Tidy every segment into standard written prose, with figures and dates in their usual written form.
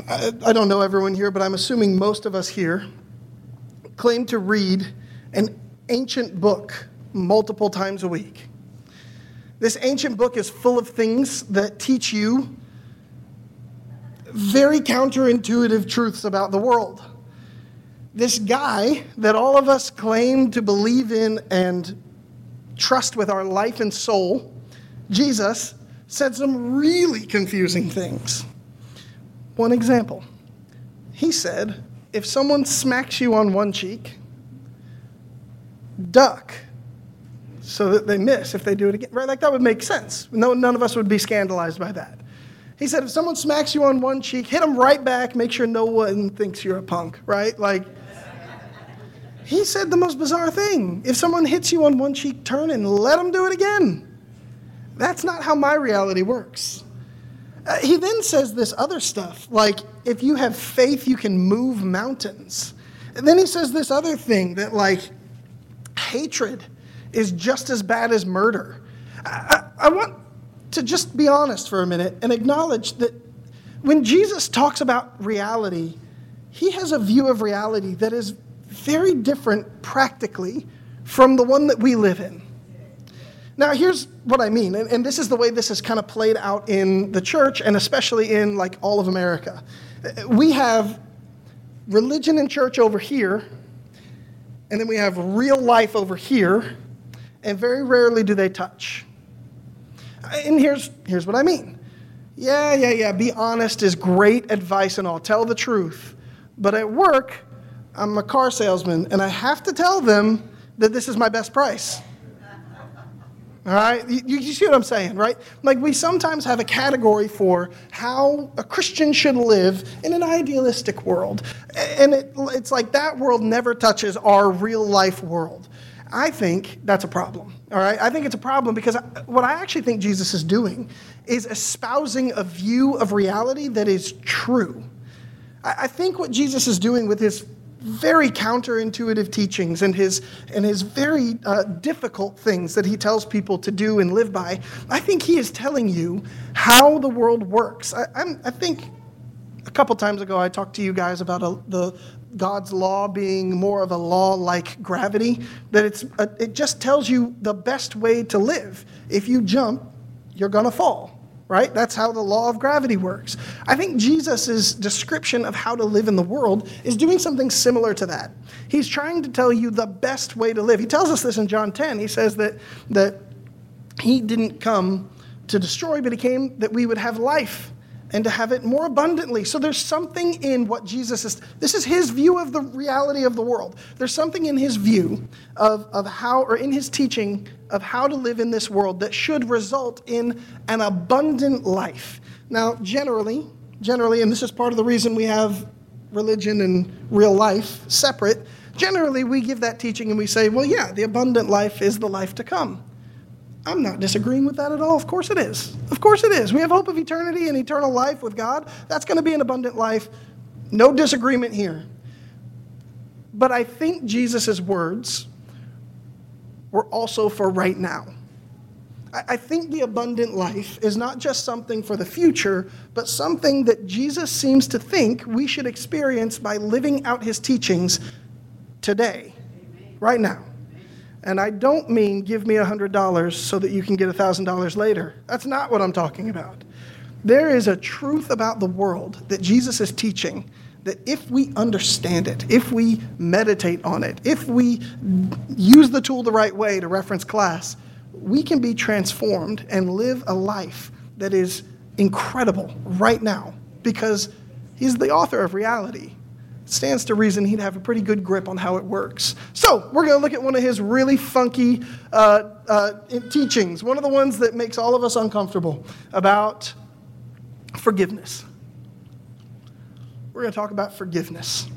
I don't know everyone here, but I'm assuming most of us here claim to read an ancient book multiple times a week. This ancient book is full of things that teach you very counterintuitive truths about the world. This guy that all of us claim to believe in and trust with our life and soul, Jesus, said some really confusing things. One example, he said, if someone smacks you on one cheek, duck so that they miss if they do it again. Right? Like that would make sense. None of us would be scandalized by that. He said, if someone smacks you on one cheek, hit them right back, make sure no one thinks you're a punk, right? Like, he said the most bizarre thing. If someone hits you on one cheek, turn and let them do it again. That's not how my reality works. He then says this other stuff, like, if you have faith, you can move mountains. And then he says this other thing, that, like, hatred is just as bad as murder. I want to just be honest for a minute and acknowledge that when Jesus talks about reality, he has a view of reality that is very different practically from the one that we live in. Now, here's what I mean, and this is the way this is kind of played out in the church, and especially in, like, all of America. We have religion and church over here, and then we have real life over here, and very rarely do they touch. And here's what I mean. Yeah, be honest is great advice and all. Tell the truth. But at work, I'm a car salesman, and I have to tell them that this is my best price. All right? You see what I'm saying, right? Like, we sometimes have a category for how a Christian should live in an idealistic world. And it's like that world never touches our real life world. I think that's a problem, all right? I think it's a problem because what I actually think Jesus is doing is espousing a view of reality that is true. I think what Jesus is doing with his very counterintuitive teachings and his very difficult things that he tells people to do and live by, I think he is telling you how the world works. I think a couple times ago I talked to you guys about the God's law being more of a law like gravity, that it just tells you the best way to live. If you jump, you're going to fall, right? That's how the law of gravity works. I think Jesus' description of how to live in the world is doing something similar to that. He's trying to tell you the best way to live. He tells us this in John 10. He says that he didn't come to destroy, but he came that we would have life and to have it more abundantly. So there's something in what Jesus is, this is his view of the reality of the world. There's something in his view of how, or in his teaching of how to live in this world that should result in an abundant life. Now, generally, and this is part of the reason we have religion and real life separate, generally we give that teaching and we say, well, yeah, the abundant life is the life to come. I'm not disagreeing with that at all. Of course it is. Of course it is. We have hope of eternity and eternal life with God. That's going to be an abundant life. No disagreement here. But I think Jesus' words were also for right now. I think the abundant life is not just something for the future, but something that Jesus seems to think we should experience by living out his teachings today, right now. And I don't mean give me $100 so that you can get $1,000 later. That's not what I'm talking about. There is a truth about the world that Jesus is teaching that if we understand it, if we meditate on it, if we use the tool the right way to reference class, we can be transformed and live a life that is incredible right now because he's the author of reality. It stands to reason he'd have a pretty good grip on how it works. So we're going to look at one of his really funky teachings, one of the ones that makes all of us uncomfortable, about forgiveness. We're going to talk about forgiveness.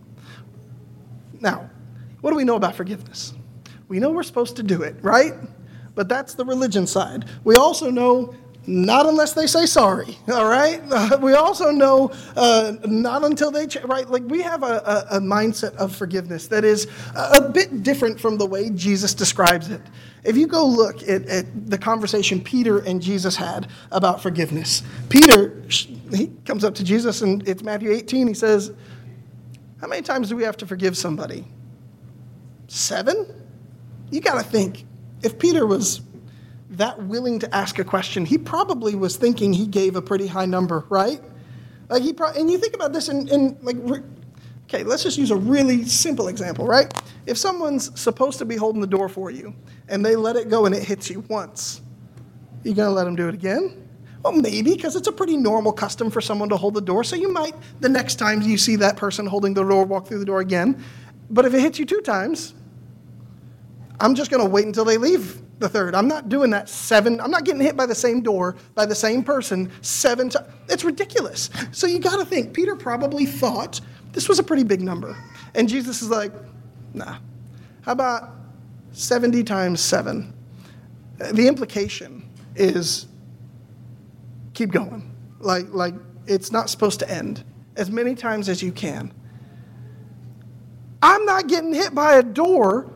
Now, what do we know about forgiveness? We know we're supposed to do it, right? But that's the religion side. We also know Not unless they say sorry, all right? We also know not until they, right? Like we have a mindset of forgiveness that is a bit different from the way Jesus describes it. If you go look at the conversation Peter and Jesus had about forgiveness, Peter, he comes up to Jesus, and it's Matthew 18. He says, how many times do we have to forgive somebody? 7? You got to think, if Peter was that willing to ask a question, he probably was thinking he gave a pretty high number, right? Like and you think about this okay, let's just use a really simple example, right? If someone's supposed to be holding the door for you and they let it go and it hits you once, you gonna let them do it again? Well, maybe, because it's a pretty normal custom for someone to hold the door, so you might, the next time you see that person holding the door, walk through the door again. But if it hits you 2 times, I'm just gonna wait until they leave the third. I'm not doing that 7. I'm not getting hit by the same door, by the same person 7 times. It's ridiculous. So you got to think, Peter probably thought this was a pretty big number. And Jesus is like, nah. How about 70 times 7? The implication is keep going. Like it's not supposed to end. As many times as you can. I'm not getting hit by a door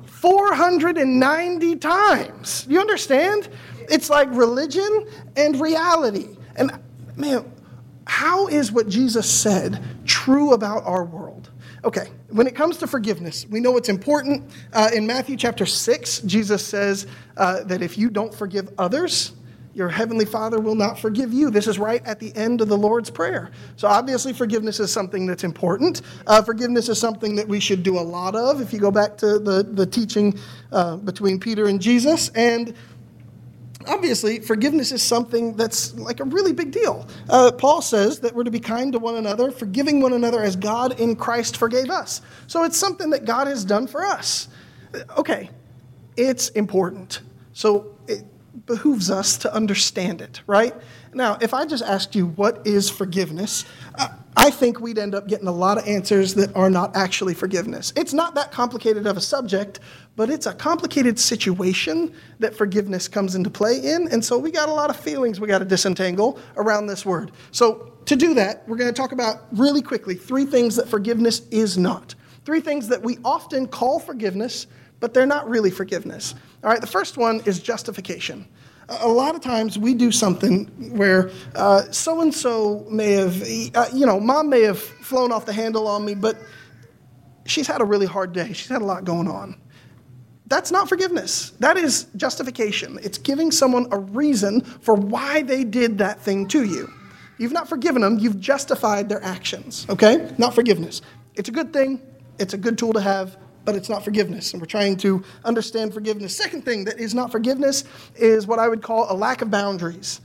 490 times. You understand? It's like religion and reality. And man, how is what Jesus said true about our world? Okay, when it comes to forgiveness, we know it's important. In Matthew chapter 6, Jesus says that if you don't forgive others, your heavenly Father will not forgive you. This is right at the end of the Lord's Prayer. So obviously forgiveness is something that's important. Forgiveness is something that we should do a lot of if you go back to the teaching between Peter and Jesus. And obviously forgiveness is something that's like a really big deal. Paul says that we're to be kind to one another, forgiving one another as God in Christ forgave us. So it's something that God has done for us. Okay, it's important. So it behooves us to understand it, right? Now, if I just asked you what is forgiveness, I think we'd end up getting a lot of answers that are not actually forgiveness. It's not that complicated of a subject, but it's a complicated situation that forgiveness comes into play in, and so we got a lot of feelings we got to disentangle around this word. So to do that, we're going to talk about really quickly 3 things that forgiveness is not. 3 things that we often call forgiveness, but they're not really forgiveness. All right, the first one is justification. A lot of times we do something where so-and-so may have, mom may have flown off the handle on me, but she's had a really hard day. She's had a lot going on. That's not forgiveness. That is justification. It's giving someone a reason for why they did that thing to you. You've not forgiven them. You've justified their actions, okay? Not forgiveness. It's a good thing. It's a good tool to have, but it's not forgiveness. And we're trying to understand forgiveness. Second thing that is not forgiveness is what I would call a lack of boundaries.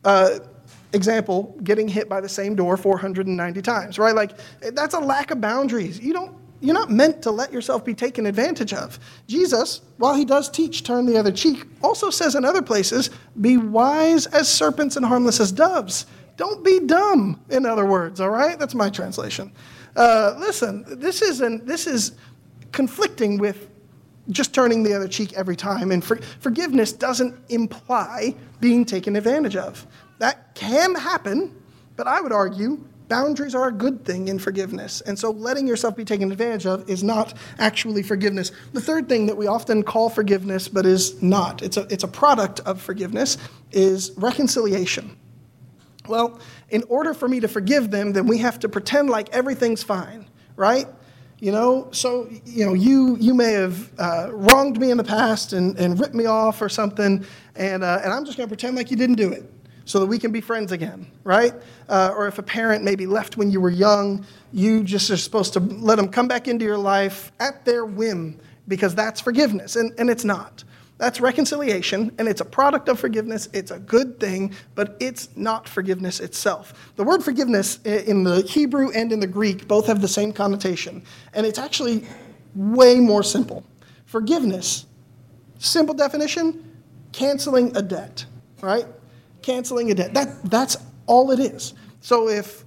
Example, getting hit by the same door 490 times, right? Like, that's a lack of boundaries. You're not meant to let yourself be taken advantage of. Jesus, while he does teach turn the other cheek, also says in other places, be wise as serpents and harmless as doves. Don't be dumb, in other words, all right? That's my translation. Listen, this is conflicting with just turning the other cheek every time. And forgiveness doesn't imply being taken advantage of. That can happen, but I would argue boundaries are a good thing in forgiveness. And so letting yourself be taken advantage of is not actually forgiveness. The third thing that we often call forgiveness, but is not, it's a product of forgiveness, is reconciliation. Well, in order for me to forgive them, then we have to pretend like everything's fine, right? So you may have wronged me in the past and ripped me off or something, and I'm just going to pretend like you didn't do it so that we can be friends again, right? Or if a parent maybe left when you were young, you just are supposed to let them come back into your life at their whim because that's forgiveness, and it's not. That's reconciliation, and it's a product of forgiveness. It's a good thing, but it's not forgiveness itself. The word forgiveness in the Hebrew and in the Greek both have the same connotation, and it's actually way more simple. Forgiveness, simple definition, canceling a debt, right? Canceling a debt. That's all it is. So if,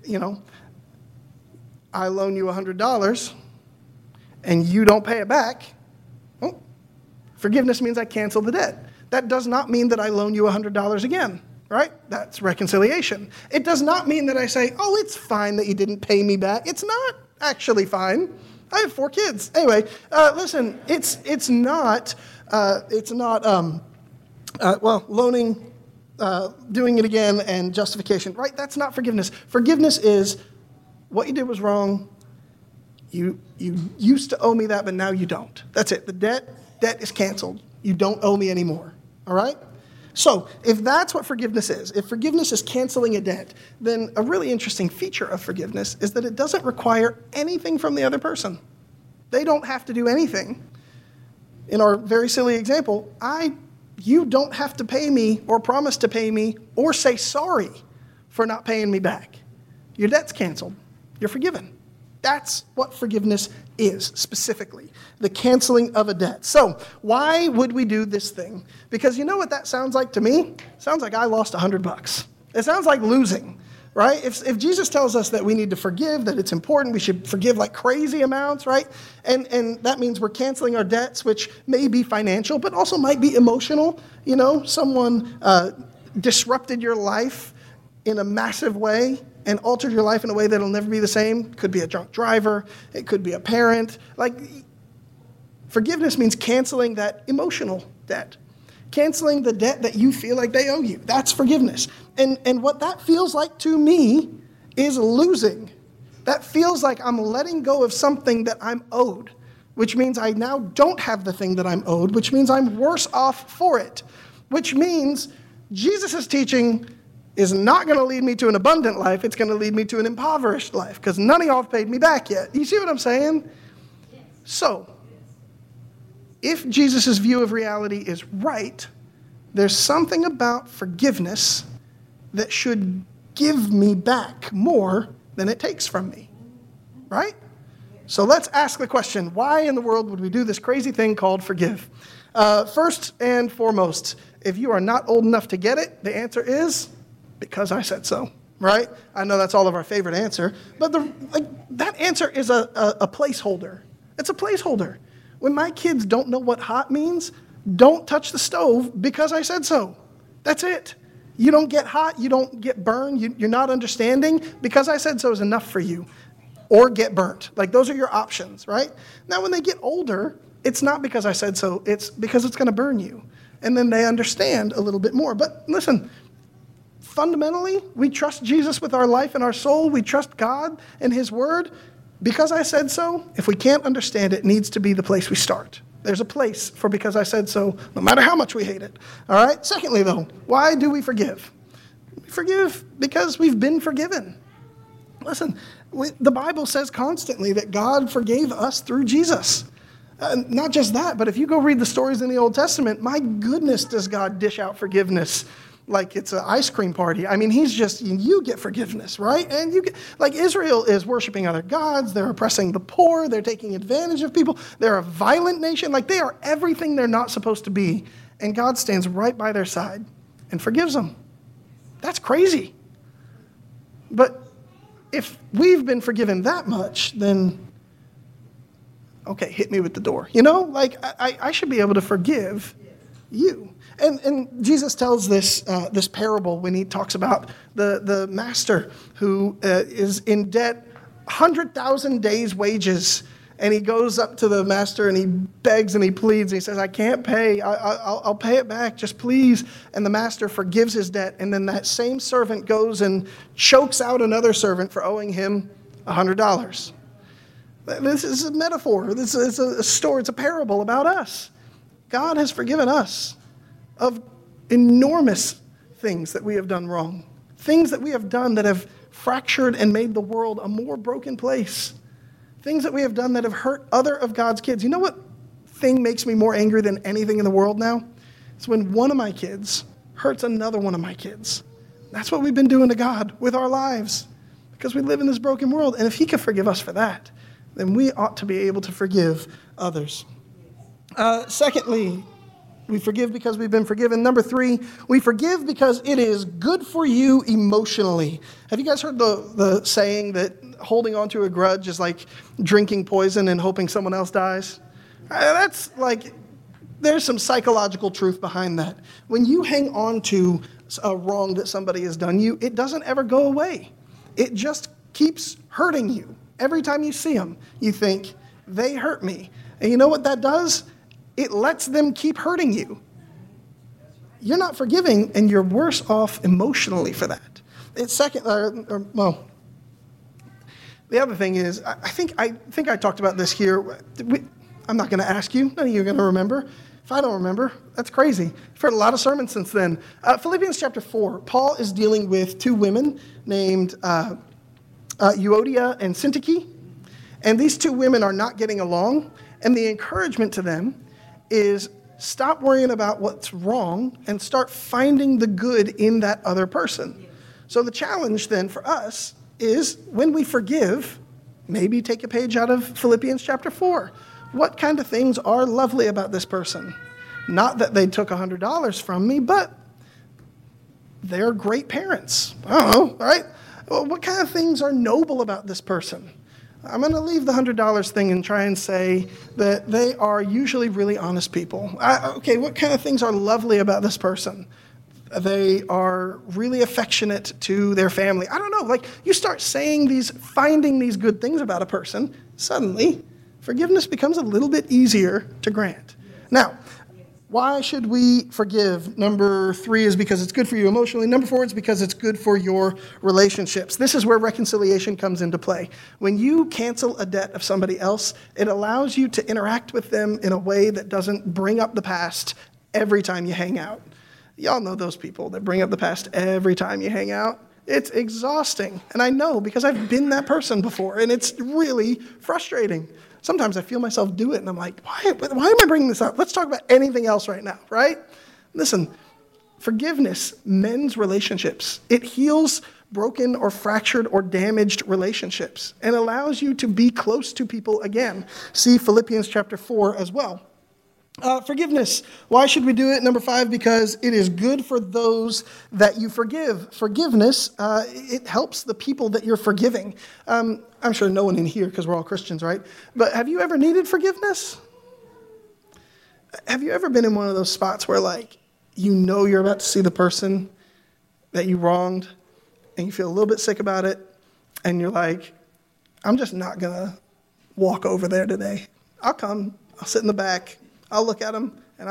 I loan you $100 and you don't pay it back, forgiveness means I cancel the debt. That does not mean that I loan you $100 again. right? That's reconciliation. It does not mean that I say, oh, it's fine that you didn't pay me back. It's not actually fine. I have 4 kids. Anyway, listen, it's not loaning, doing it again, and justification, right? That's not forgiveness. Forgiveness is what you did was wrong. You used to owe me that, but now you don't. That's it. The debt is canceled. You don't owe me anymore, all right? So if that's what forgiveness is, if forgiveness is canceling a debt, then a really interesting feature of forgiveness is that it doesn't require anything from the other person. They don't have to do anything. In our very silly example, you don't have to pay me or promise to pay me or say sorry for not paying me back. Your debt's canceled. You're forgiven. That's what forgiveness is, specifically, the canceling of a debt. So why would we do this thing? Because you know what that sounds like to me? It sounds like I lost $100. It sounds like losing, right? If Jesus tells us that we need to forgive, that it's important, we should forgive like crazy amounts, right? And that means we're canceling our debts, which may be financial, but also might be emotional. You know, someone disrupted your life in a massive way and altered your life in a way that'll never be the same. Could be a drunk driver. It could be a parent. Like, forgiveness means canceling that emotional debt. Canceling the debt that you feel like they owe you. That's forgiveness. And what that feels like to me is losing. That feels like I'm letting go of something that I'm owed, which means I now don't have the thing that I'm owed, which means I'm worse off for it, which means Jesus' teaching is not going to lead me to an abundant life. It's going to lead me to an impoverished life because none of y'all have paid me back yet. You see what I'm saying? Yes. So, if Jesus' view of reality is right, there's something about forgiveness that should give me back more than it takes from me, right? So let's ask the question, why in the world would we do this crazy thing called forgive? First and foremost, if you are not old enough to get it, the answer is because I said so, right? I know that's all of our favorite answer, but that answer is a placeholder. It's a placeholder. When my kids don't know what hot means, don't touch the stove because I said so. That's it. You don't get hot, you don't get burned, you're not understanding. Because I said so is enough for you. Or get burnt. Like, those are your options, right? Now, when they get older, it's not because I said so, it's because it's going to burn you. And then they understand a little bit more. But listen, fundamentally, we trust Jesus with our life and our soul. We trust God and His Word. Because I said so, if we can't understand it, it needs to be the place we start. There's a place for because I said so, no matter how much we hate it. All right? Secondly, though, why do we forgive? We forgive because we've been forgiven. Listen, the Bible says constantly that God forgave us through Jesus. Not just that, but if you go read the stories in the Old Testament, my goodness, does God dish out forgiveness like it's an ice cream party. I mean, you get forgiveness, right? And like Israel is worshiping other gods. They're oppressing the poor. They're taking advantage of people. They're a violent nation. Like, they are everything they're not supposed to be. And God stands right by their side and forgives them. That's crazy. But if we've been forgiven that much, then, okay, hit me with the door. You know, like, I should be able to forgive you. And Jesus tells this parable when he talks about the master who is in debt 100,000 days' wages. And he goes up to the master and he begs and he pleads. And he says, I can't pay. I'll pay it back, just please. And the master forgives his debt. And then that same servant goes and chokes out another servant for owing him $100. This is a metaphor. This is a story. It's a parable about us. God has forgiven us of enormous things that we have done wrong. Things that we have done that have fractured and made the world a more broken place. Things that we have done that have hurt other of God's kids. You know what thing makes me more angry than anything in the world now? It's when one of my kids hurts another one of my kids. That's what we've been doing to God with our lives because we live in this broken world. And if He can forgive us for that, then we ought to be able to forgive others. Secondly, we forgive because we've been forgiven. Number 3, we forgive because it is good for you emotionally. Have you guys heard the saying that holding on to a grudge is like drinking poison and hoping someone else dies? That's like, there's some psychological truth behind that. When you hang on to a wrong that somebody has done you, it doesn't ever go away. It just keeps hurting you. Every time you see them, you think, they hurt me. And you know what that does? It lets them keep hurting you. You're not forgiving, and you're worse off emotionally for that. It's second, the other thing is, I think I talked about this here. I'm not going to ask you. None of you are going to remember. If I don't remember, that's crazy. I've heard a lot of sermons since then. Philippians chapter 4, Paul is dealing with two women named Euodia and Syntyche. And these two women are not getting along. And the encouragement to them is stop worrying about what's wrong and start finding the good in that other person. So the challenge then for us is when we forgive, maybe take a page out of Philippians chapter 4. What kind of things are lovely about this person? Not that they took $100 from me, but they're great parents. I don't know, right? Well, what kind of things are noble about this person? I'm going to leave the $100 thing and try and say that they are usually really honest people. Okay, what kind of things are lovely about this person? They are really affectionate to their family. I don't know, like you start finding these good things about a person, suddenly forgiveness becomes a little bit easier to grant. Now, why should we forgive? Number 3 is because it's good for you emotionally. Number 4 is because it's good for your relationships. This is where reconciliation comes into play. When you cancel a debt of somebody else, it allows you to interact with them in a way that doesn't bring up the past every time you hang out. Y'all know those people that bring up the past every time you hang out. It's exhausting. And I know because I've been that person before, and it's really frustrating. Sometimes I feel myself do it, and I'm like, why am I bringing this up? Let's talk about anything else right now, right? Listen, forgiveness mends relationships. It heals broken or fractured or damaged relationships and allows you to be close to people again. See Philippians chapter 4 as well. Forgiveness. Why should we do it? Number 5, because it is good for those that you forgive. Forgiveness, it helps the people that you're forgiving. I'm sure no one in here, because we're all Christians, right? But have you ever needed forgiveness? Have you ever been in one of those spots where, like, you know you're about to see the person that you wronged, and you feel a little bit sick about it, and you're like, I'm just not going to walk over there today. I'll come. I'll sit in the back. I'll look at them, and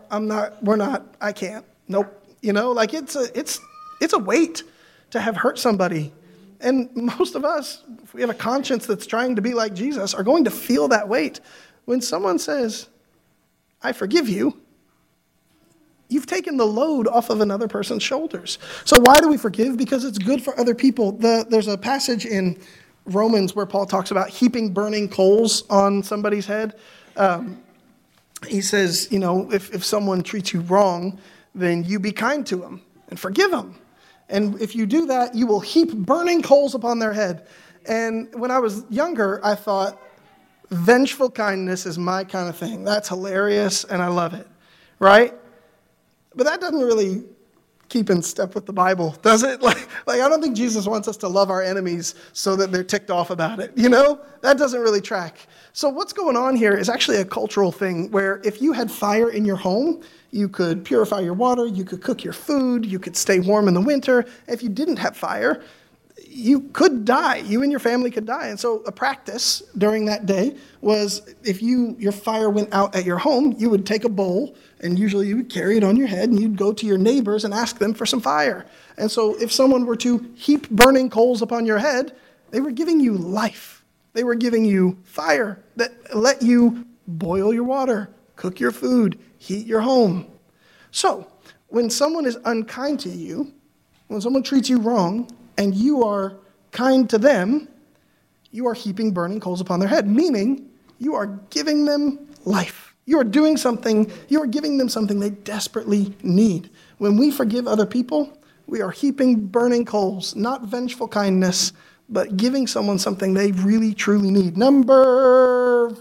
I can't. Nope. You know, like it's a weight to have hurt somebody. And most of us, if we have a conscience that's trying to be like Jesus, are going to feel that weight. When someone says, I forgive you, you've taken the load off of another person's shoulders. So why do we forgive? Because it's good for other people. There's a passage in Romans where Paul talks about heaping burning coals on somebody's head. He says, you know, if someone treats you wrong, then you be kind to them and forgive them. And if you do that, you will heap burning coals upon their head. And when I was younger, I thought, vengeful kindness is my kind of thing. That's hilarious, and I love it, right? But that doesn't really keep in step with the Bible, does it? Like I don't think Jesus wants us to love our enemies so that they're ticked off about it, you know? That doesn't really track. So what's going on here is actually a cultural thing where if you had fire in your home, you could purify your water, you could cook your food, you could stay warm in the winter. If you didn't have fire, you could die. You and your family could die. And so a practice during that day was if your fire went out at your home, you would take a bowl, and usually you would carry it on your head, and you'd go to your neighbors and ask them for some fire. And so if someone were to heap burning coals upon your head, they were giving you life. They were giving you fire that let you boil your water, cook your food, heat your home. So when someone is unkind to you, when someone treats you wrong, and you are kind to them, you are heaping burning coals upon their head, meaning you are giving them life. You are doing something, you are giving them something they desperately need. When we forgive other people, we are heaping burning coals, not vengeful kindness, but giving someone something they really, truly need. Number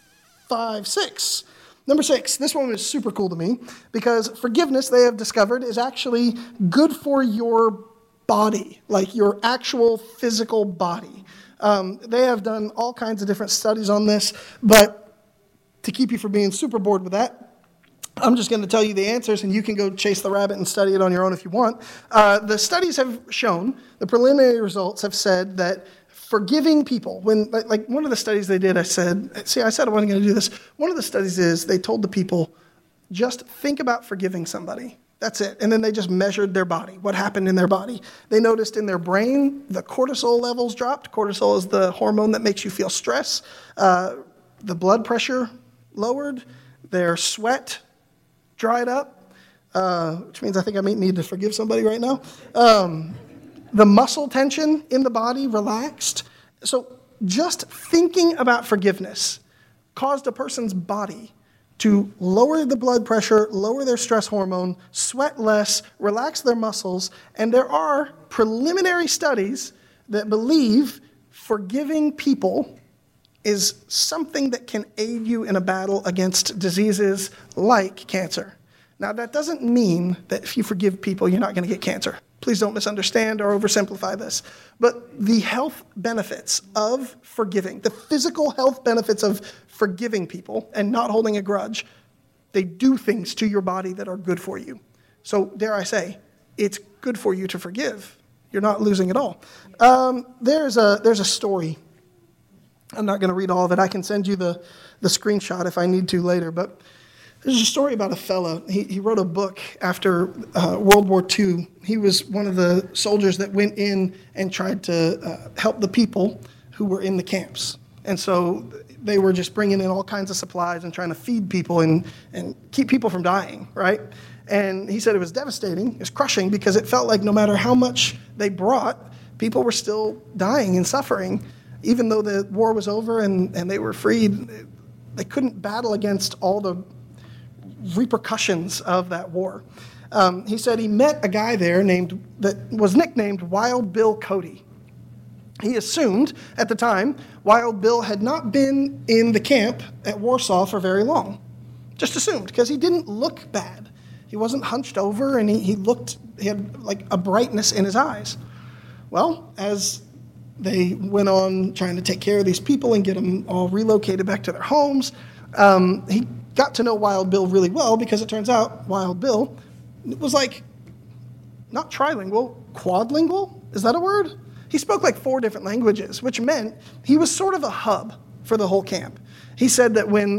6. Number 6, this one is super cool to me because forgiveness, they have discovered, is actually good for your body, like your actual physical body. They have done all kinds of different studies on this, but to keep you from being super bored with that, I'm just going to tell you the answers, and you can go chase the rabbit and study it on your own if you want. The studies have shown, the preliminary results have said that forgiving people, when, like one of the studies they did, I said I wasn't going to do this. One of the studies is they told the people, just think about forgiving somebody. That's it. And then they just measured their body, what happened in their body. They noticed in their brain, the cortisol levels dropped. Cortisol is the hormone that makes you feel stress. The blood pressure lowered. Their sweat dried up, which means I think I may need to forgive somebody right now. The muscle tension in the body relaxed. So just thinking about forgiveness caused a person's body to lower the blood pressure, lower their stress hormone, sweat less, relax their muscles. And there are preliminary studies that believe forgiving people is something that can aid you in a battle against diseases like cancer. Now, that doesn't mean that if you forgive people, you're not going to get cancer. Please don't misunderstand or oversimplify this. But the health benefits of forgiving, the physical health benefits of forgiving people and not holding a grudge, they do things to your body that are good for you. So, dare I say, it's good for you to forgive. You're not losing at all. There's a story. I'm not going to read all of it. I can send you the screenshot if I need to later. But there's a story about a fella. He wrote a book after World War II. He was one of the soldiers that went in and tried to help the people who were in the camps. And so they were just bringing in all kinds of supplies and trying to feed people and keep people from dying, right? And he said it was devastating. It was crushing because it felt like no matter how much they brought, people were still dying and suffering. Even though the war was over and they were freed, they couldn't battle against all the repercussions of that war. He said he met a guy there that was nicknamed Wild Bill Cody. He assumed at the time Wild Bill had not been in the camp at Warsaw for very long. Just assumed, because he didn't look bad. He wasn't hunched over, and he had like a brightness in his eyes. Well, as they went on trying to take care of these people and get them all relocated back to their homes, he got to know Wild Bill really well, because it turns out Wild Bill was like, not trilingual, quadlingual? Is that a word? He spoke like 4 different languages, which meant he was sort of a hub for the whole camp. He said that when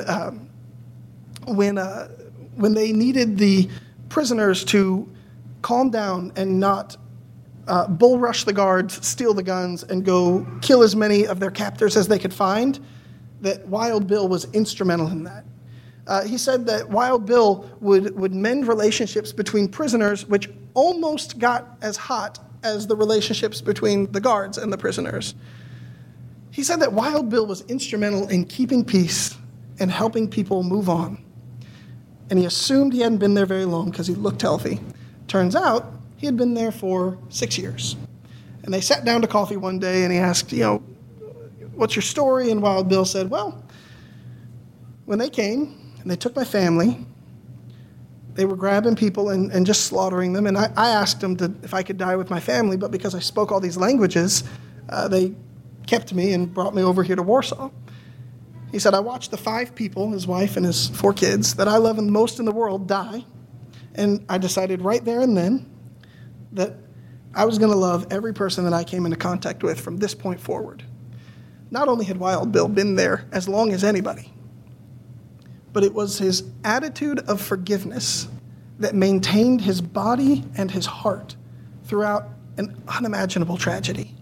they needed the prisoners to calm down and not bull rush the guards, steal the guns, and go kill as many of their captors as they could find, that Wild Bill was instrumental in that. He said that Wild Bill would mend relationships between prisoners, which almost got as hot as the relationships between the guards and the prisoners. He said that Wild Bill was instrumental in keeping peace and helping people move on. And he assumed he hadn't been there very long because he looked healthy. Turns out he had been there for 6 years. And they sat down to coffee one day, and he asked, what's your story? And Wild Bill said, well, when they came and they took my family, they were grabbing people and just slaughtering them. And I asked them if I could die with my family, but because I spoke all these languages, they kept me and brought me over here to Warsaw. He said, I watched the 5 people, his wife and his 4 kids, that I love most in the world die. And I decided right there and then that I was going to love every person that I came into contact with from this point forward. Not only had Wild Bill been there as long as anybody, but it was his attitude of forgiveness that maintained his body and his heart throughout an unimaginable tragedy.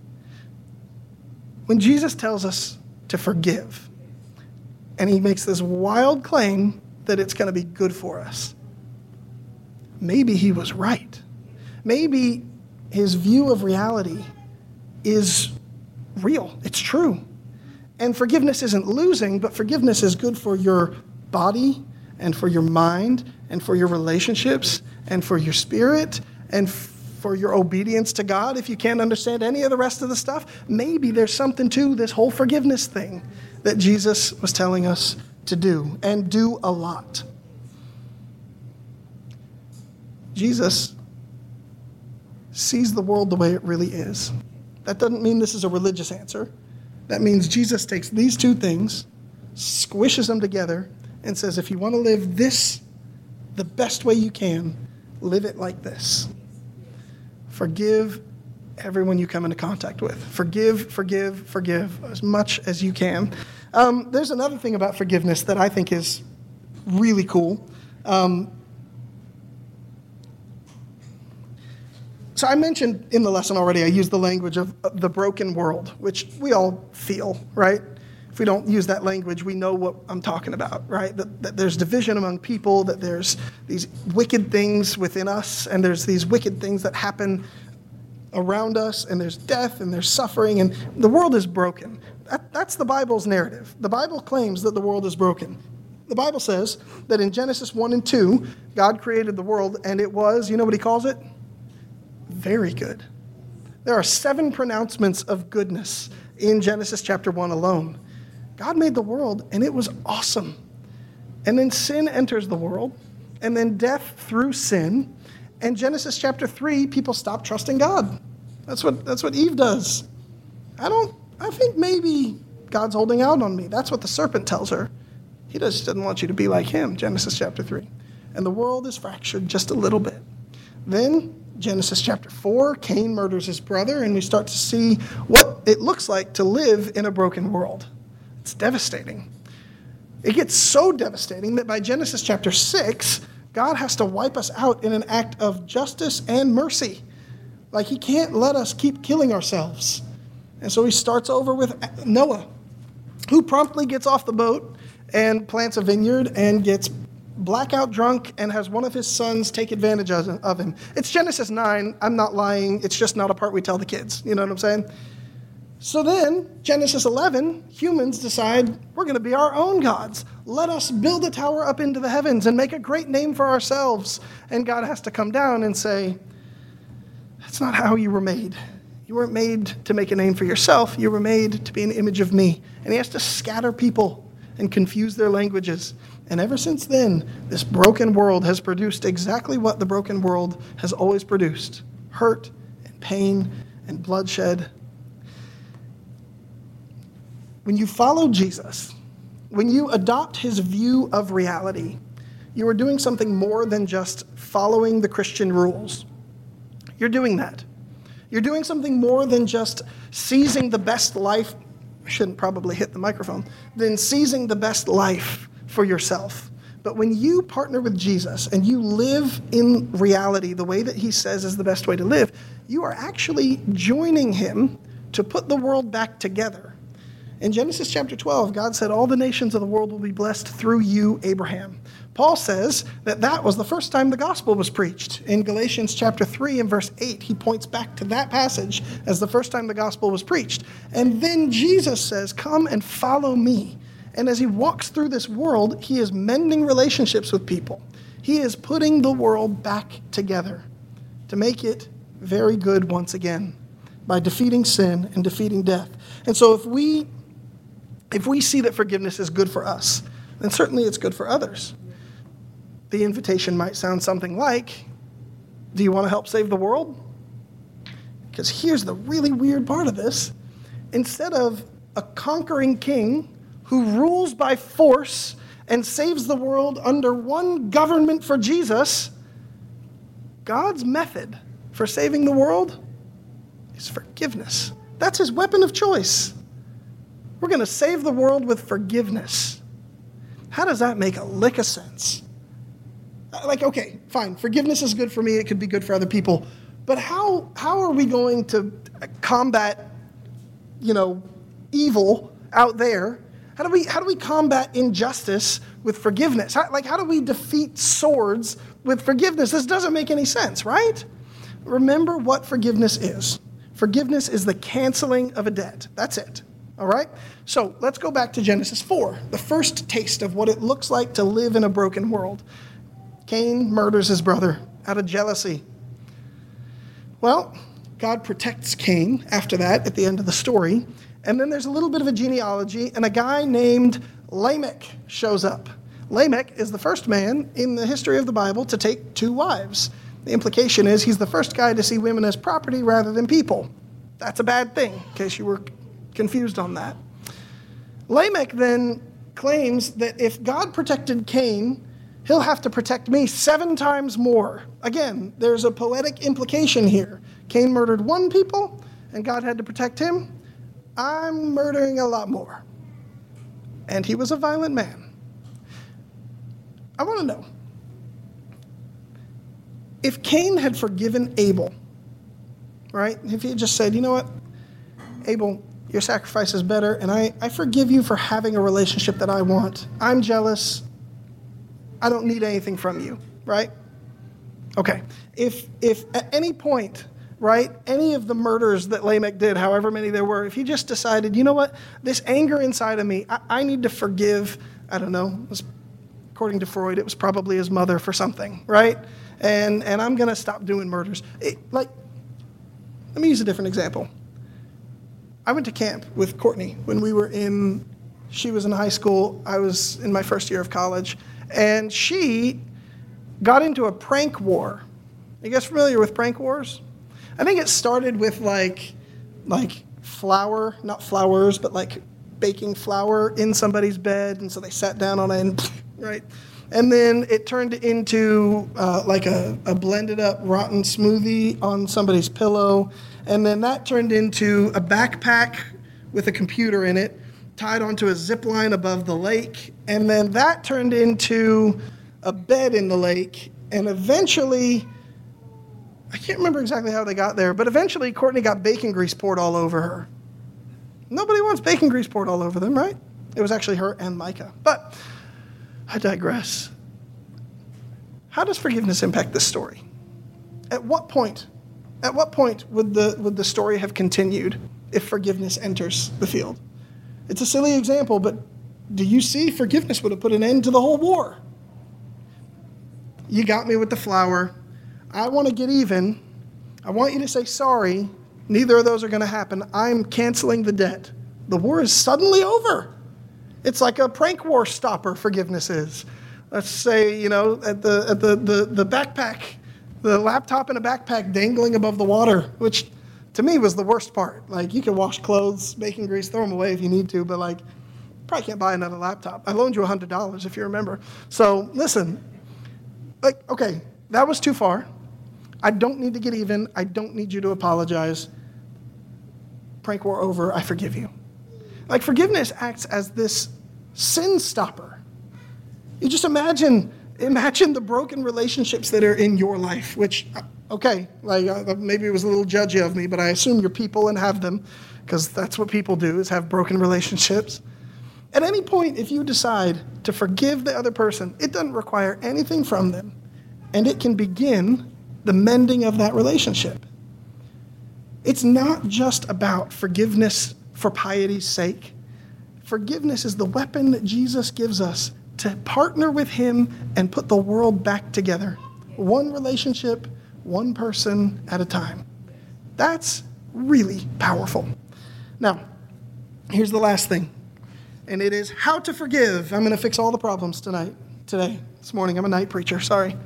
When Jesus tells us to forgive, and he makes this wild claim that it's going to be good for us, maybe he was right. Maybe his view of reality is real. It's true. And forgiveness isn't losing, but forgiveness is good for your body and for your mind and for your relationships and for your spirit and for your obedience to God. If you can't understand any of the rest of the stuff, maybe there's something to this whole forgiveness thing that Jesus was telling us to do, and do a lot. Jesus sees the world the way it really is. That doesn't mean this is a religious answer. That means Jesus takes these 2 things, squishes them together, and says, if you want to live this the best way you can, live it like this. Forgive everyone you come into contact with. Forgive as much as you can. There's another thing about forgiveness that I think is really cool. So I mentioned in the lesson already, I used the language of the broken world, which we all feel, right? If we don't use that language, we know what I'm talking about, right? That there's division among people, that there's these wicked things within us, and there's these wicked things that happen around us, and there's death, and there's suffering, and the world is broken. That's the Bible's narrative. The Bible claims that the world is broken. The Bible says that in Genesis 1 and 2, God created the world, and it was, you know what he calls it? Very good. There are 7 pronouncements of goodness in Genesis chapter 1 alone. God made the world, and it was awesome. And then sin enters the world, and then death through sin. And Genesis chapter 3, people stop trusting God. That's what Eve does. I think maybe God's holding out on me. That's what the serpent tells her. He just doesn't want you to be like him, Genesis chapter 3. And the world is fractured just a little bit. Then Genesis chapter 4, Cain murders his brother, and we start to see what it looks like to live in a broken world. It's devastating. It gets so devastating that by Genesis chapter 6, God has to wipe us out in an act of justice and mercy. Like, he can't let us keep killing ourselves. And so he starts over with Noah, who promptly gets off the boat and plants a vineyard and gets blackout drunk and has one of his sons take advantage of him. It's Genesis 9. I'm not lying. It's just not a part we tell the kids. You know what I'm saying? So then, Genesis 11, humans decide we're going to be our own gods. Let us build a tower up into the heavens and make a great name for ourselves. And God has to come down and say, that's not how you were made. You weren't made to make a name for yourself. You were made to be an image of me. And he has to scatter people and confuse their languages. And ever since then, this broken world has produced exactly what the broken world has always produced: hurt and pain and bloodshed. When you follow Jesus, when you adopt his view of reality, you are doing something more than just following the Christian rules. You're doing that. You're doing something more than just seizing the best life. I shouldn't probably hit the microphone. Than seizing the best life for yourself. But when you partner with Jesus and you live in reality the way that he says is the best way to live, you are actually joining him to put the world back together. In Genesis chapter 12, God said, all the nations of the world will be blessed through you, Abraham. Paul says that was the first time the gospel was preached. In Galatians chapter 3 and verse 8, he points back to that passage as the first time the gospel was preached. And then Jesus says, come and follow me. And as he walks through this world, he is mending relationships with people. He is putting the world back together to make it very good once again by defeating sin and defeating death. And so if we see that forgiveness is good for us, then certainly it's good for others. The invitation might sound something like, do you want to help save the world? Because here's the really weird part of this. Instead of a conquering king who rules by force and saves the world under one government for Jesus, God's method for saving the world is forgiveness. That's his weapon of choice. We're going to save the world with forgiveness. How does that make a lick of sense? Like, okay, fine, forgiveness is good for me, it could be good for other people, but how are we going to combat, evil out there? How do we combat injustice with forgiveness? How do we defeat swords with forgiveness? This doesn't make any sense, right? Remember what forgiveness is. Forgiveness is the canceling of a debt. That's it. All right? So let's go back to Genesis 4, the first taste of what it looks like to live in a broken world. Cain murders his brother out of jealousy. Well, God protects Cain after that at the end of the story. And then there's a little bit of a genealogy, and a guy named Lamech shows up. Lamech is the first man in the history of the Bible to take 2 wives. The implication is he's the first guy to see women as property rather than people. That's a bad thing, in case you were confused on that. Lamech then claims that if God protected Cain, he'll have to protect me 7 times more. Again, there's a poetic implication here. Cain murdered 1 people, and God had to protect him. I'm murdering a lot more. And he was a violent man. I want to know, if Cain had forgiven Abel, right? If he had just said, you know what, Abel, your sacrifice is better, and I forgive you for having a relationship that I want. I'm jealous. I don't need anything from you, right? Okay. If at any point, right, any of the murders that Lamech did, however many there were, if he just decided, you know what, this anger inside of me, I need to forgive, I don't know, according to Freud, it was probably his mother for something, right? And I'm going to stop doing murders. Let me use a different example. I went to camp with Courtney when she was in high school, I was in my first year of college, and she got into a prank war. You guys familiar with prank wars? I think it started with like flour, not flowers, but like baking flour in somebody's bed, and so they sat down on it, and, right? And then it turned into like a blended up rotten smoothie on somebody's pillow, and then that turned into a backpack with a computer in it, tied onto a zip line above the lake, and then that turned into a bed in the lake, and eventually, I can't remember exactly how they got there, but eventually Courtney got bacon grease poured all over her. Nobody wants bacon grease poured all over them, right? It was actually her and Micah. But I digress. How does forgiveness impact this story? At what point would the story have continued if forgiveness enters the field? It's a silly example, but do you see forgiveness would have put an end to the whole war? You got me with the flour. I want to get even. I want you to say sorry. Neither of those are going to happen. I'm canceling the debt. The war is suddenly over. It's like a prank war stopper, forgiveness is. Let's say, at the backpack, the laptop in a backpack dangling above the water, which to me was the worst part. Like, you can wash clothes, bacon grease, throw them away if you need to, but probably can't buy another laptop. I loaned you $100 if you remember. So listen, okay, that was too far. I don't need to get even. I don't need you to apologize. Prank war over. I forgive you. Forgiveness acts as this sin stopper. You just imagine the broken relationships that are in your life, which, okay, maybe it was a little judgy of me, but I assume you're people and have them, because that's what people do, is have broken relationships. At any point, if you decide to forgive the other person, it doesn't require anything from them, and it can begin the mending of that relationship. It's not just about forgiveness for piety's sake. Forgiveness is the weapon that Jesus gives us to partner with him and put the world back together. One relationship, one person at a time. That's really powerful. Now, here's the last thing, and it is how to forgive. I'm going to fix all the problems this morning. I'm a night preacher, sorry.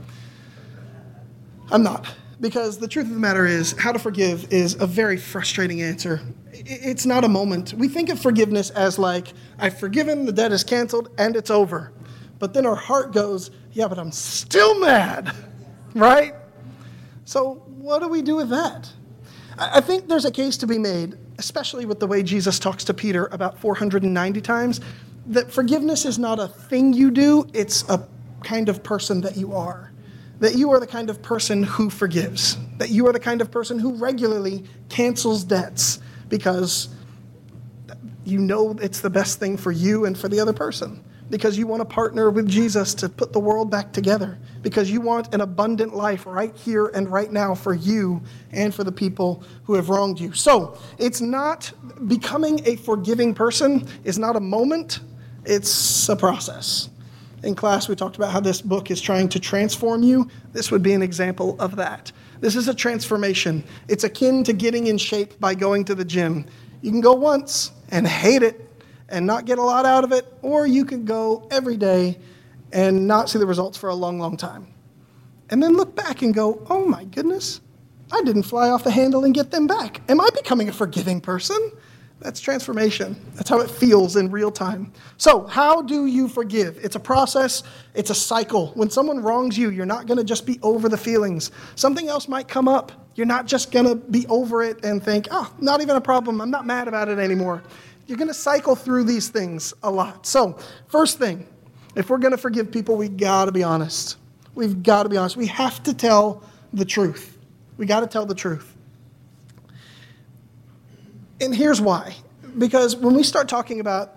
I'm not, because the truth of the matter is, how to forgive is a very frustrating answer. It's not a moment. We think of forgiveness as I've forgiven, the debt is canceled, and it's over. But then our heart goes, yeah, but I'm still mad, right? So what do we do with that? I think there's a case to be made, especially with the way Jesus talks to Peter about 490 times, that forgiveness is not a thing you do, it's a kind of person that you are. That you are the kind of person who forgives. That you are the kind of person who regularly cancels debts because you know it's the best thing for you and for the other person. Because you want to partner with Jesus to put the world back together. Because you want an abundant life right here and right now for you and for the people who have wronged you. So it's not, becoming a forgiving person is not a moment, it's a process. In class, we talked about how this book is trying to transform you. This would be an example of that. This is a transformation. It's akin to getting in shape by going to the gym. You can go once and hate it and not get a lot out of it, or you could go every day and not see the results for a long, long time. And then look back and go, oh my goodness, I didn't fly off the handle and get them back. Am I becoming a forgiving person? That's transformation. That's how it feels in real time. So how do you forgive? It's a process. It's a cycle. When someone wrongs you, you're not going to just be over the feelings. Something else might come up. You're not just going to be over it and think, oh, not even a problem. I'm not mad about it anymore. You're going to cycle through these things a lot. So first thing, if we're going to forgive people, we got to be honest. We've got to be honest. We have to tell the truth. We got to tell the truth. And here's why. Because when we start talking about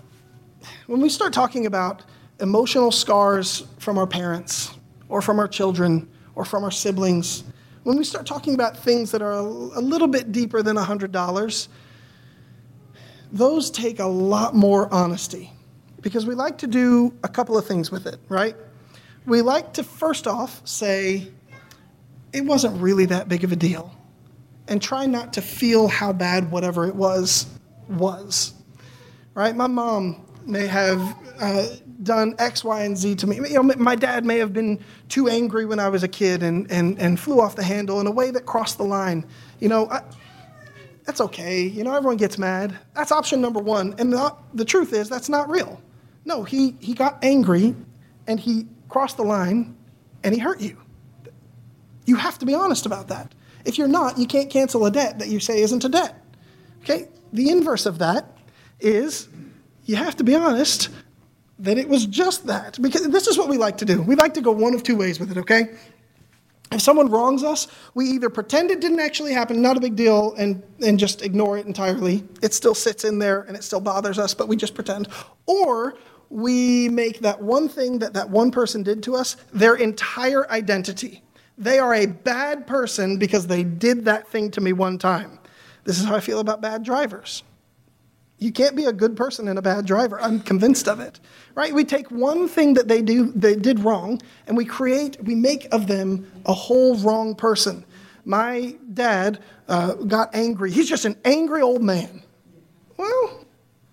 emotional scars from our parents or from our children or from our siblings, when we start talking about things that are a little bit deeper than $100, those take a lot more honesty. Because we like to do a couple of things with it, right? We like to first off say, it wasn't really that big of a deal. And try not to feel how bad whatever it was, right? My mom may have done X, Y, and Z to me. You know, my dad may have been too angry when I was a kid and flew off the handle in a way that crossed the line. You know, that's okay. You know, everyone gets mad. That's option number one. And the truth is, that's not real. No, he got angry, and he crossed the line, and he hurt you. You have to be honest about that. If you're not, you can't cancel a debt that you say isn't a debt. Okay? The inverse of that is you have to be honest that it was just that. Because this is what we like to do. We like to go one of two ways with it, okay? If someone wrongs us, we either pretend it didn't actually happen, not a big deal, and just ignore it entirely. It still sits in there and it still bothers us, but we just pretend. Or we make that one thing that one person did to us their entire identity. They are a bad person because they did that thing to me one time. This is how I feel about bad drivers. You can't be a good person and a bad driver. I'm convinced of it. Right? We take one thing that they did wrong, and we make of them a whole wrong person. My dad got angry. He's just an angry old man. Well,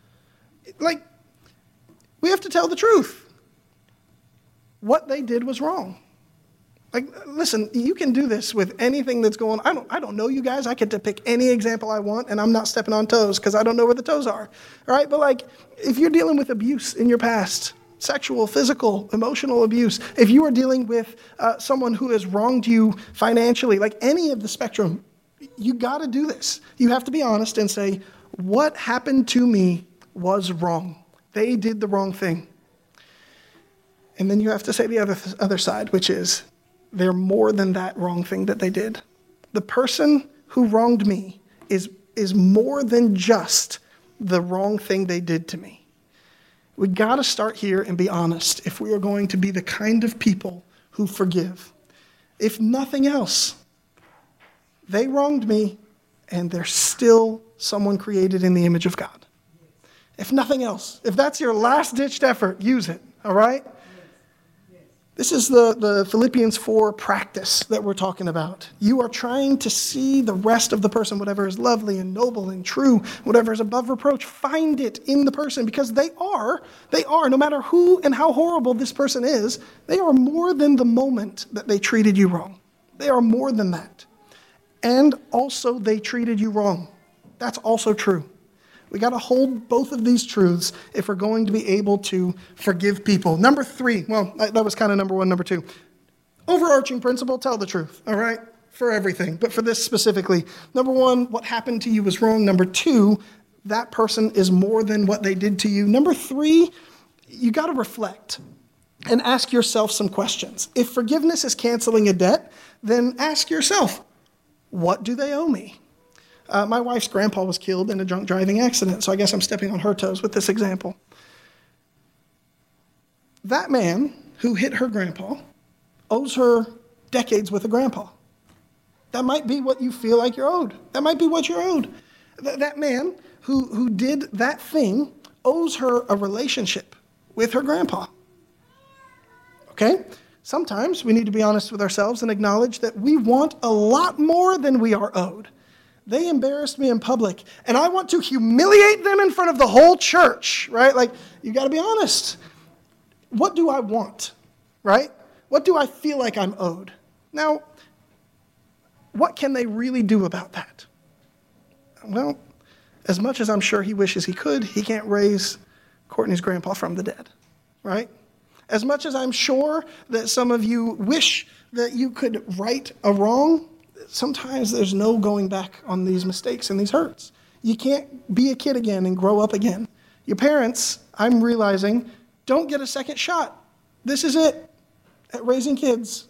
we have to tell the truth. What they did was wrong. Listen, you can do this with anything that's going on. I don't know you guys. I get to pick any example I want, and I'm not stepping on toes because I don't know where the toes are. All right? But if you're dealing with abuse in your past, sexual, physical, emotional abuse, if you are dealing with someone who has wronged you financially, like any of the spectrum, you got to do this. You have to be honest and say, what happened to me was wrong. They did the wrong thing. And then you have to say the other side, which is, they're more than that wrong thing that they did. The person who wronged me is more than just the wrong thing they did to me. We got to start here and be honest if we are going to be the kind of people who forgive. If nothing else, they wronged me, and they're still someone created in the image of God. If nothing else, if that's your last-ditched effort, use it, all right? This is the Philippians 4 practice that we're talking about. You are trying to see the rest of the person, whatever is lovely and noble and true, whatever is above reproach, find it in the person, because they are, no matter who and how horrible this person is, they are more than the moment that they treated you wrong. They are more than that. And also they treated you wrong. That's also true. We got to hold both of these truths if we're going to be able to forgive people. Number 3, well, that was kind of number 1. Number 2, overarching principle, tell the truth, all right, for everything. But for this specifically, number 1, what happened to you was wrong. Number 2, that person is more than what they did to you. Number 3, you got to reflect and ask yourself some questions. If forgiveness is canceling a debt, then ask yourself, what do they owe me? My wife's grandpa was killed in a drunk driving accident, so I guess I'm stepping on her toes with this example. That man who hit her grandpa owes her decades with a grandpa. That might be what you feel like you're owed. That might be what you're owed. That man who did that thing owes her a relationship with her grandpa. Okay? Sometimes we need to be honest with ourselves and acknowledge that we want a lot more than we are owed. They embarrassed me in public, and I want to humiliate them in front of the whole church, right? You got to be honest. What do I want, right? What do I feel like I'm owed? Now, what can they really do about that? Well, as much as I'm sure he wishes he could, he can't raise Courtney's grandpa from the dead, right? As much as I'm sure that some of you wish that you could right a wrong, sometimes there's no going back on these mistakes and these hurts. You can't be a kid again and grow up again. Your parents, I'm realizing, don't get a second shot. This is it at raising kids.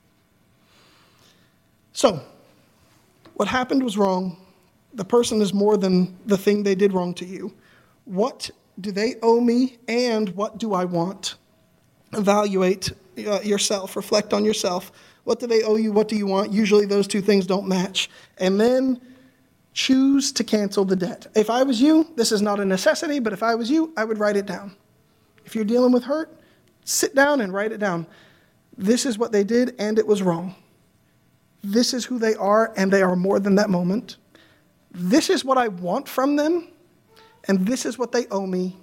So, what happened was wrong. The person is more than the thing they did wrong to you. What do they owe me, and what do I want? Evaluate yourself. Reflect on yourself. What do they owe you? What do you want? Usually those two things don't match. And then choose to cancel the debt. If I was you, this is not a necessity, but if I was you, I would write it down. If you're dealing with hurt, sit down and write it down. This is what they did, and it was wrong. This is who they are, and they are more than that moment. This is what I want from them, and this is what they owe me.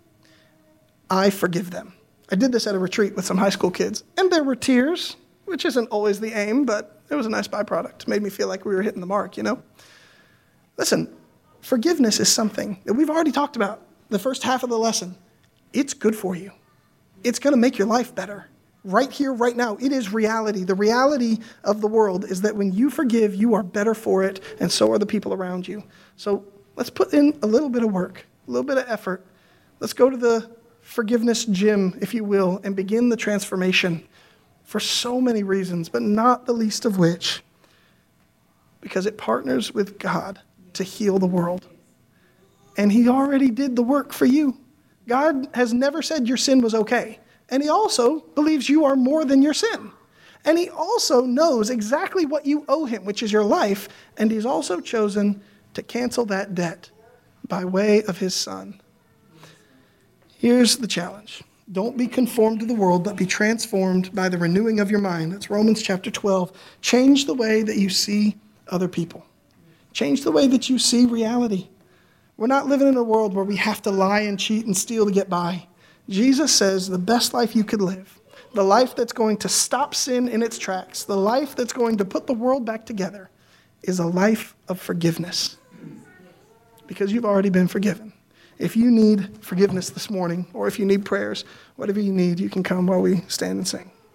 I forgive them. I did this at a retreat with some high school kids, and there were tears, which isn't always the aim, but it was a nice byproduct. It made me feel like we were hitting the mark, you know? Listen, forgiveness is something that we've already talked about the first half of the lesson. It's good for you. It's going to make your life better. Right here, right now, it is reality. The reality of the world is that when you forgive, you are better for it, and so are the people around you. So let's put in a little bit of work, a little bit of effort. Let's go to the forgiveness gym, if you will, and begin the transformation for so many reasons, but not the least of which, because it partners with God to heal the world. And he already did the work for you. God has never said your sin was okay. And he also believes you are more than your sin. And he also knows exactly what you owe him, which is your life. And he's also chosen to cancel that debt by way of his son. Here's the challenge. Don't be conformed to the world, but be transformed by the renewing of your mind. That's Romans chapter 12. Change the way that you see other people. Change the way that you see reality. We're not living in a world where we have to lie and cheat and steal to get by. Jesus says the best life you could live, the life that's going to stop sin in its tracks, the life that's going to put the world back together, is a life of forgiveness. Because you've already been forgiven. If you need forgiveness this morning, or if you need prayers, whatever you need, you can come while we stand and sing.